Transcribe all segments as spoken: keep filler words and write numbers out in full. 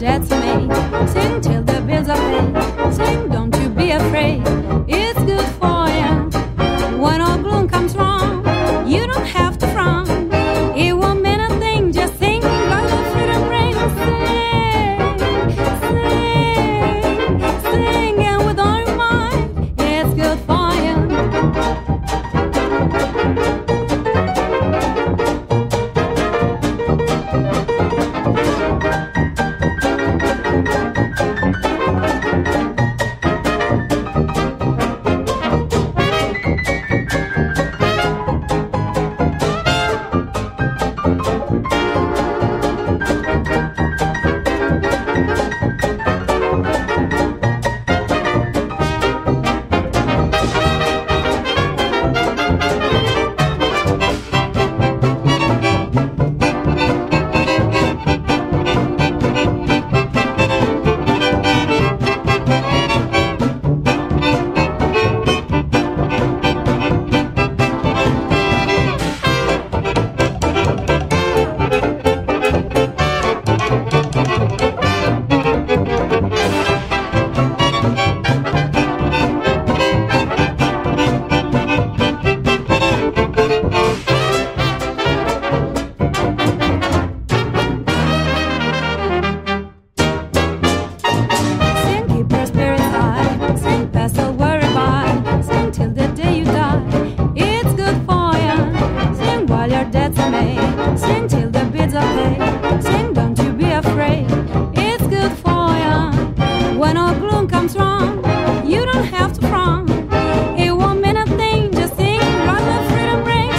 debts are made. Sing till the bills are paid. Sing, don't you be afraid. It's good for you. When all gloom comes wrong, you don't have to frown. It won't mean a thing, just sing while the freedom rings. Sing, sing, sing, and with all your mind, it's good for you. Sing till the bids are paid. Sing, don't you be afraid. It's good for you. When all gloom comes wrong, you don't have to frown. It won't mean a thing, just sing while the freedom rings.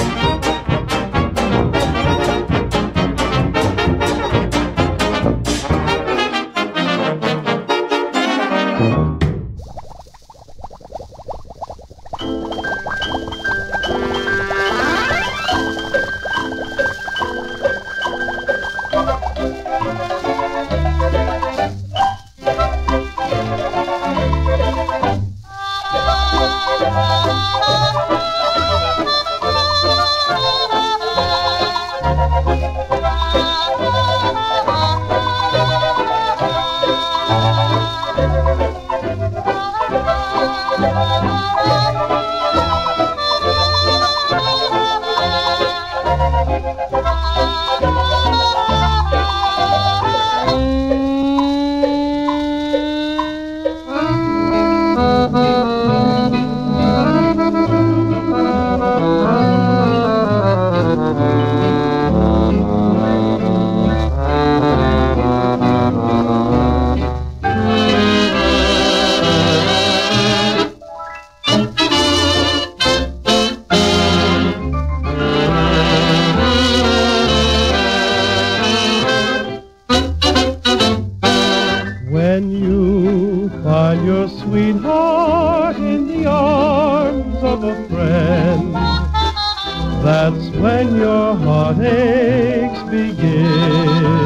When you find your sweetheart in the arms of a friend, that's when your heartaches begin.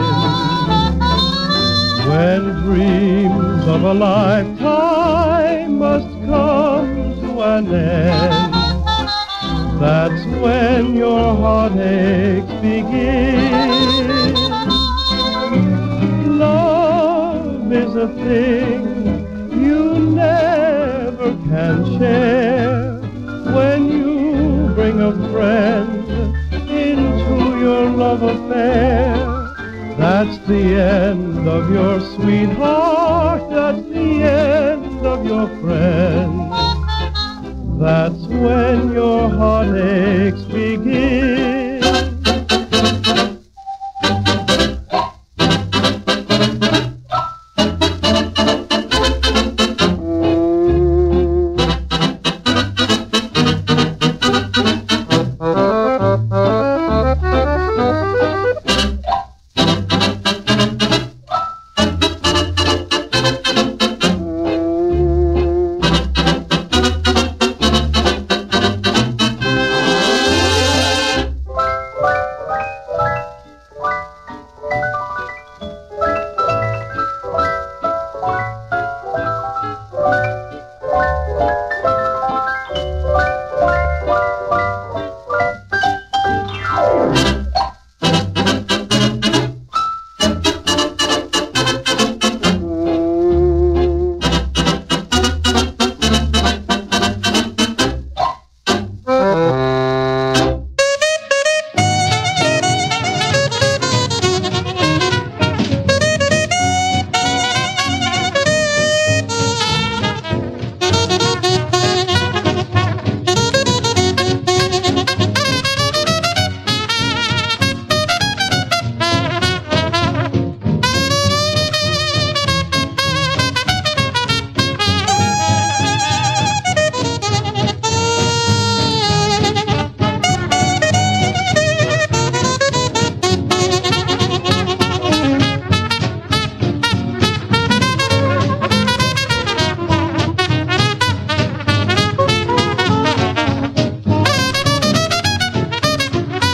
When dreams of a lifetime must come to an end, that's when your heartaches begin. Love is a thing you never can share. When you bring a friend into your love affair, that's the end of your sweetheart, that's the end of your friend. That's when your heartaches begin.